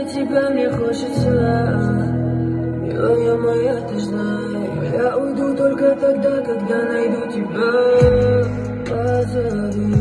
тебя мне хочется. Милая моя, ты знаешь, я уйду только тогда, когда найду тебя. Позови.